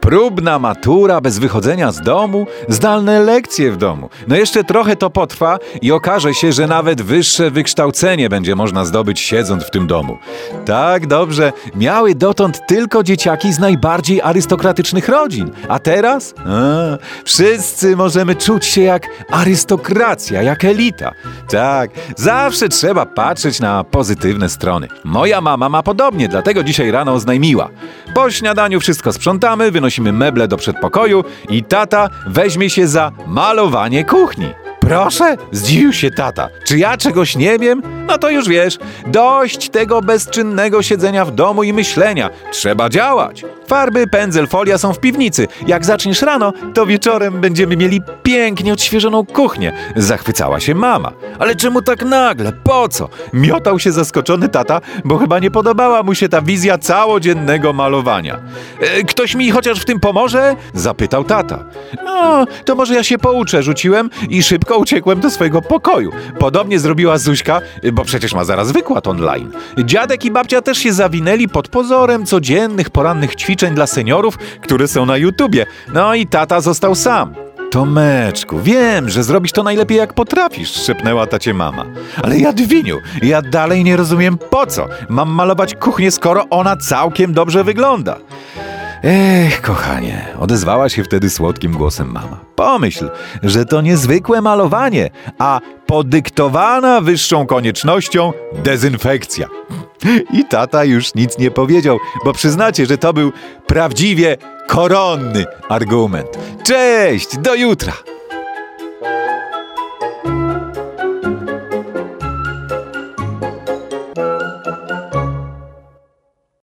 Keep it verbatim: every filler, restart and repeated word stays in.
Próbna matura bez wychodzenia z domu, zdalne lekcje w domu. No jeszcze trochę to potrwa i okaże się, że nawet wyższe wykształcenie będzie można zdobyć siedząc w tym domu. Tak, dobrze, miały dotąd tylko dzieciaki z najbardziej arystokratycznych rodzin. A teraz? A, wszyscy możemy czuć się jak arystokracja, jak elita. Tak, zawsze trzeba patrzeć na pozytywne strony. Moja mama ma podobnie, dlatego dzisiaj rano oznajmiła. Po śniadaniu wszystko sprzątamy, wynosimy meble do przedpokoju i tata weźmie się za malowanie kuchni. Proszę? Zdziwił się tata. Czy ja czegoś nie wiem? No to już wiesz, dość tego bezczynnego siedzenia w domu i myślenia. Trzeba działać. Farby, pędzel, folia są w piwnicy. Jak zaczniesz rano, to wieczorem będziemy mieli pięknie odświeżoną kuchnię. Zachwycała się mama. Ale czemu tak nagle? Po co? Miotał się zaskoczony tata, bo chyba nie podobała mu się ta wizja całodziennego malowania. E, ktoś mi chociaż w tym pomoże? Zapytał tata. No, to może ja się pouczę, rzuciłem i szybko uciekłem do swojego pokoju. Podobnie zrobiła Zuśka, bo przecież ma zaraz wykład online. Dziadek i babcia też się zawinęli pod pozorem codziennych porannych ćwiczeń dla seniorów, które są na YouTubie. No i tata został sam. Tomeczku, wiem, że zrobisz to najlepiej jak potrafisz, szepnęła tacie mama. Ale Jadwiniu, ja dalej nie rozumiem po co. Mam malować kuchnię, skoro ona całkiem dobrze wygląda. Ech, kochanie, odezwała się wtedy słodkim głosem mama. Pomyśl, że to niezwykłe malowanie, a podyktowana wyższą koniecznością dezynfekcja. I tata już nic nie powiedział, bo przyznacie, że to był prawdziwie koronny argument. Cześć, do jutra!